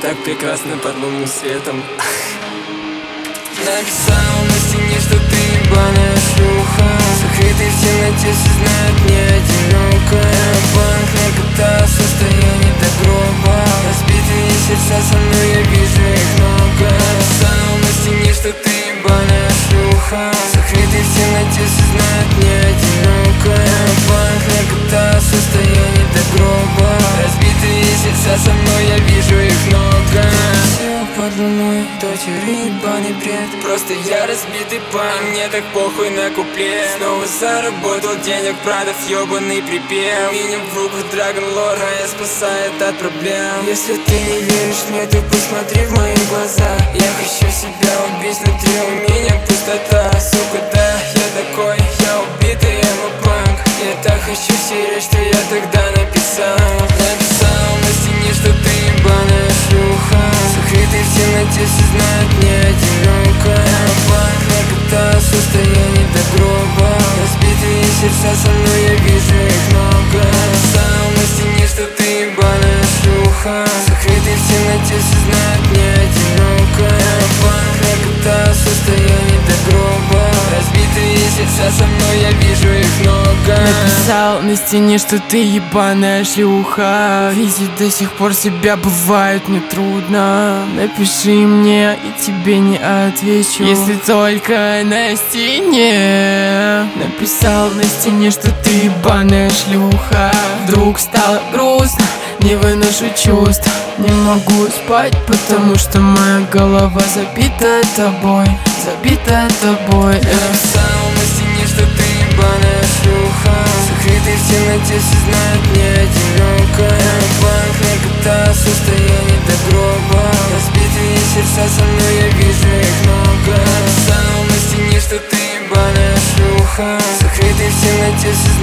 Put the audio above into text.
так прекрасна под лунным светом. Написал на стене, что ты ебаная шлюха, закрытый в темноте, все знают, не одинокая. Банк на кота, состояние до гроба, разбитые сердца, со мной я вижу их много. Написал на стене, что ты ебаная шлюха, закрытый в темноте, все знают, не одинокая. Банк на кота, состояние до гроба, разбитые сердца, со мной я вижу их много. Под луной, дочери, ебаный бред. Просто я разбитый парень, мне так похуй на куплет. Снова заработал денег, продав ёбаный припев. Меня в руках Dragon Lord, а я спасает от проблем. Если ты не веришь мне, то посмотри в мои глаза. Я хочу себя убить, внутри у меня пустота. Сука, да, я такой, я убитый эмо-панк. Я так хочу стереть, что я тогда написал. Написал на стене, что ты ебаная шлюха, закрытый в темноте, все знают, не одинокая. Банк на кота, состояние до гроба, разбитые сердца, со мной я вижу их много. Написал на стене, что ты ебаная шлюха, закрытый в темноте, все знают, не одинокая. Банк на кота, состояние до гроба, разбитые сердца, со мной я вижу их много. Написал на стене, что ты ебаная шлюха, видеть до сих пор себя бывает нетрудно. Напиши мне, и тебе не отвечу, если только на стене. Написал на стене, что ты ебаная шлюха. Вдруг стало грустно, не выношу чувств, не могу спать, потому что моя голова забита тобой, забита тобой. Написал на стене, что ты ебаная шлюха, закрытый в темноте, все знают, не одинокая. Банк на кота, состояние до гроба, разбитые сердца, со мной я вижу их много. Написал на стене, что ты ебаная шлюха, закрытый в темноте, все